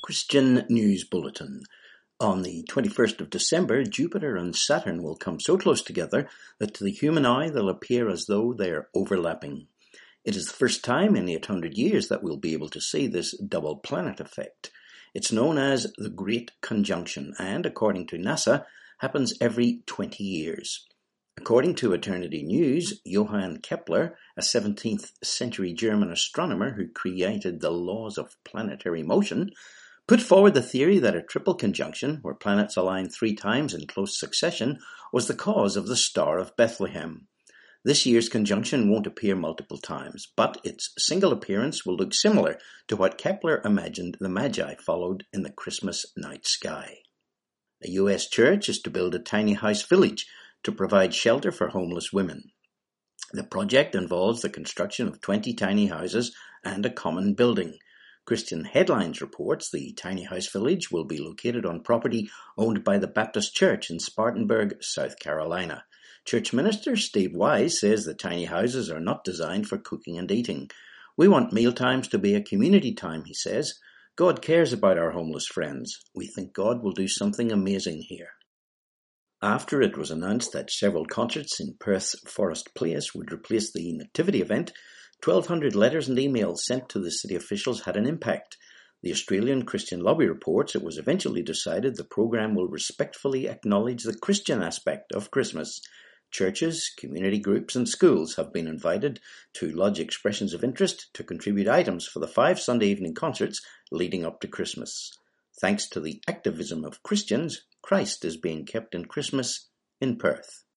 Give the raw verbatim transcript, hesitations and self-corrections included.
Christian News Bulletin. On the twenty-first of December, Jupiter and Saturn will come so close together that to the human eye they'll appear as though they are overlapping. It is the first time in eight hundred years that we'll be able to see this double planet effect. It's known as the Great Conjunction and, according to NASA, happens every twenty years. According to Eternity News, Johann Kepler, a seventeenth century German astronomer who created the laws of planetary motion, put forward the theory that a triple conjunction, where planets align three times in close succession, was the cause of the Star of Bethlehem. This year's conjunction won't appear multiple times, but its single appearance will look similar to what Kepler imagined the Magi followed in the Christmas night sky. A U S church is to build a tiny house village to provide shelter for homeless women. The project involves the construction of twenty tiny houses and a common building. Christian Headlines reports the tiny house village will be located on property owned by the Baptist Church in Spartanburg, South Carolina. Church minister Steve Wise says the tiny houses are not designed for cooking and eating. We want mealtimes to be a community time, he says. God cares about our homeless friends. We think God will do something amazing here. After it was announced that several concerts in Perth's Forest Place would replace the Nativity event, twelve hundred letters and emails sent to the city officials had an impact. The Australian Christian Lobby reports it was eventually decided the programme will respectfully acknowledge the Christian aspect of Christmas. Churches, community groups and schools have been invited to lodge expressions of interest to contribute items for the five Sunday evening concerts leading up to Christmas. Thanks to the activism of Christians, Christ is being kept in Christmas in Perth.